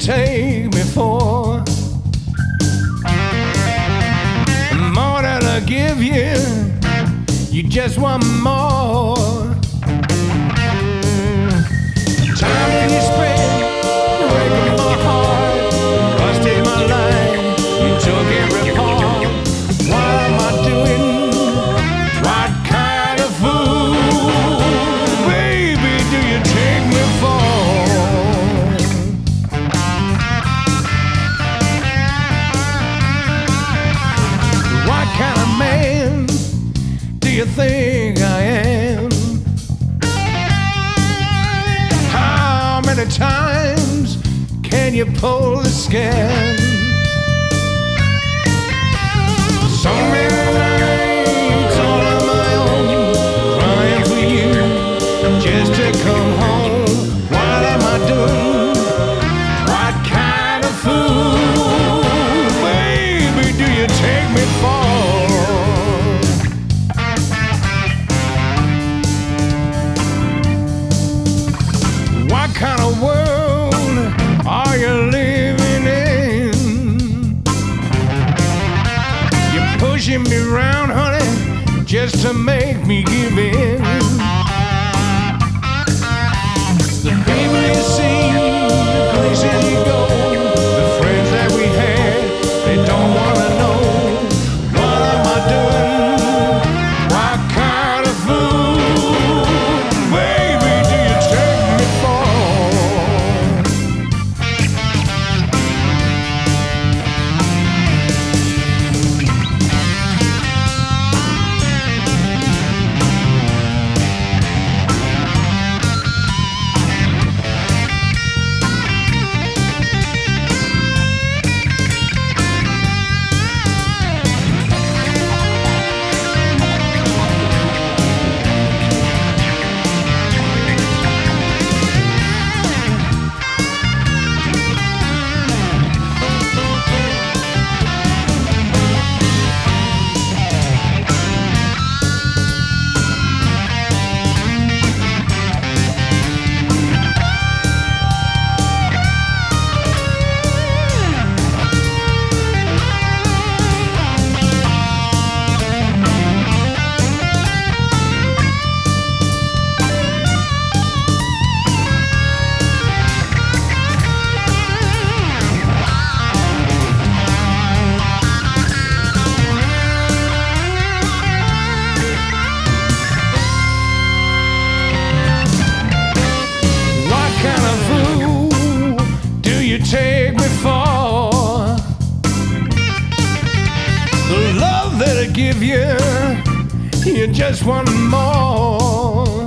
take me for? More than I give you, you just want more. Time that you spent breaking my heart, busted my life, you took every part. What am I doing? What kind of fool, baby, do you take me for? What kind of man do you think I am? How many times can you pull the scan? So many nights all on my own, crying for you just to come home. What am I doing? What kind of fool, baby, do you take me for? What kind of world are you living in? You're pushing me around, honey, just to make me give in. The people you see, the places you go, the friends that we had, they don't wanna know. What am I doing? What kind of fool, baby, do you take me for? Take me for the love that I give you, you just want more.